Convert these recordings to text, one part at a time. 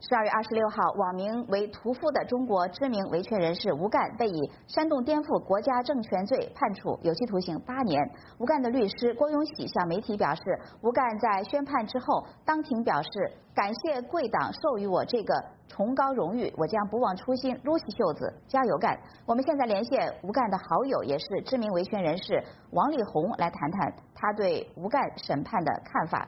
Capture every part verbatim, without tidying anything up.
十二月二十六号，网名为“屠夫”的中国知名维权人士吴干被以煽动颠覆国家政权罪判处有期徒刑八年。吴干的律师郭永喜向媒体表示，吴干在宣判之后当庭表示，感谢贵党授予我这个崇高荣誉，我将不忘初心，撸起袖子加油干。我们现在连线吴干的好友，也是知名维权人士王力宏来谈谈他对吴干审判的看法。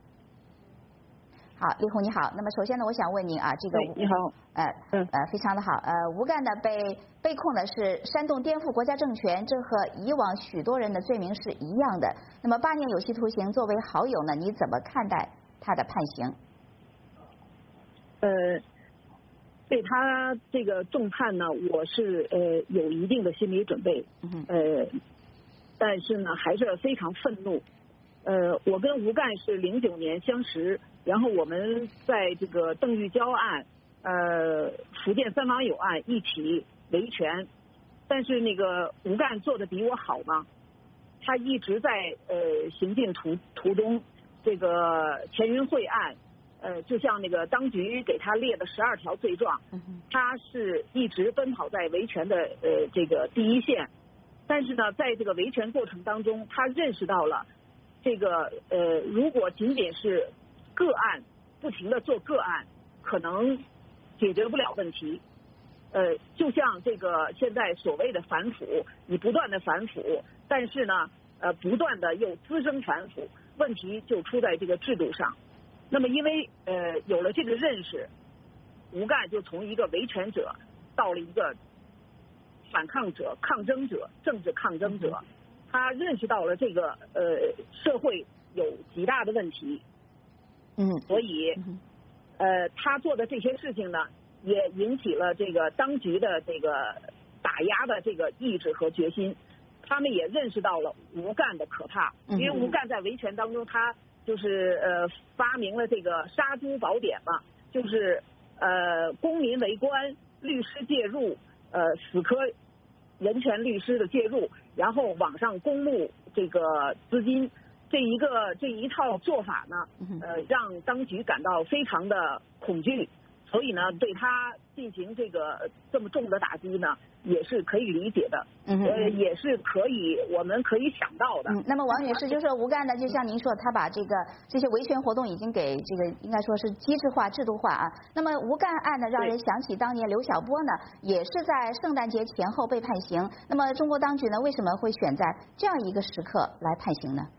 好，力宏你好。那么首先呢，我想问您啊，这个你好， 呃嗯呃非常的好，呃吴干呢被被控的是煽动颠覆国家政权，这和以往许多人的罪名是一样的。那么八年有期徒刑，作为好友呢，你怎么看待他的判刑？ 呃，对他这个重判呢，我是呃有一定的心理准备，呃，但是呢还是非常愤怒。呃，我跟吴干是零九年相识，然后我们在这个邓玉娇案、呃福建三网友案一起维权，但是那个吴干做的比我好嘛，他一直在呃行进途途中，这个钱云会案，呃就像那个当局给他列的十二条罪状，他是一直奔跑在维权的呃这个第一线，但是呢，在这个维权过程当中，他认识到了。这个呃，如果仅仅是个案，不停的做个案，可能解决不了问题。呃，就像这个现在所谓的反腐，你不断的反腐，但是呢，呃，不断的又滋生反腐，问题就出在这个制度上。那么，因为呃有了这个认识，吴干就从一个维权者到了一个反抗者、抗争者、政治抗争者。他认识到了这个呃社会有极大的问题， 嗯， 所以呃他做的这些事情呢，也引起了这个当局的这个打压的这个意志和决心。他们也认识到了吴干的可怕，因为吴干在维权当中，他就是呃发明了这个杀猪宝典嘛，就是呃公民为官，律师介入，呃死磕人权律师的介入。然后网上公募这个资金，这一个这一套做法呢，呃，让当局感到非常的恐惧，所以呢，对他进行这个这么重的打击呢，也是可以理解的，呃，也是可以我们可以想到的。 嗯，那么王女士就说吴干呢，就像您说，他把这个这些维权活动已经给这个应该说是机制化、制度化啊。那么吴干案呢，让人想起当年刘晓波呢，也是在圣诞节前后被判刑。那么中国当局呢，为什么会选在这样一个时刻来判刑呢？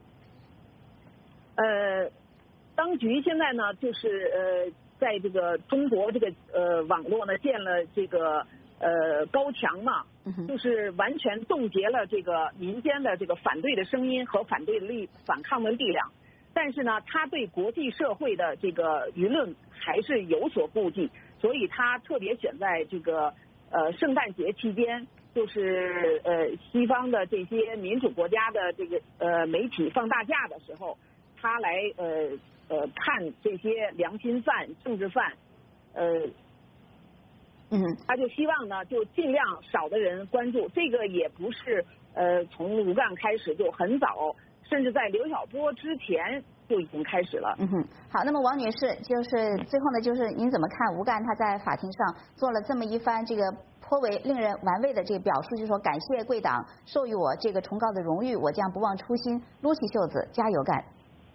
呃，当局现在呢，就是呃，在这个中国这个呃网络呢建了这个呃高墙嘛，就是完全冻结了这个民间的这个反对的声音和反对的力反抗的力量。但是呢，他对国际社会的这个舆论还是有所顾忌，所以他特别选在这个呃圣诞节期间，就是呃西方的这些民主国家的这个呃媒体放大假的时候。他来呃呃判这些良心犯、政治犯，呃， 嗯， 他就希望呢，就尽量少的人关注。这个也不是呃从吴干开始，就很早，甚至在刘晓波之前就已经开始了。 嗯哼，好，那么王女士，就是最后呢，就是您怎么看吴干他在法庭上做了这么一番这个颇为令人玩味的这个表述，就是说感谢贵党授予我这个崇高的荣誉，我将不忘初心，撸起袖子加油干。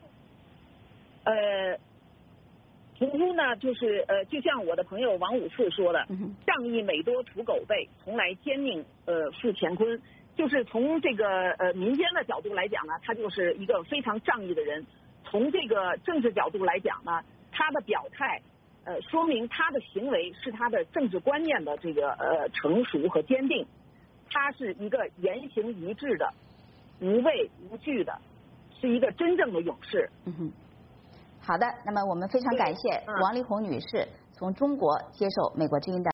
呃，屠夫呢，就是呃，就像我的朋友王五次说的，仗义每多屠狗辈，从来奸佞呃负乾坤。就是从这个呃民间的角度来讲呢，他就是一个非常仗义的人；从这个政治角度来讲呢，他的表态呃说明他的行为是他的政治观念的这个呃成熟和坚定。他是一个言行一致的、无畏无惧的，是一个真正的勇士。 嗯哼。好的，那么我们非常感谢王力宏女士从中国接受美国之音的。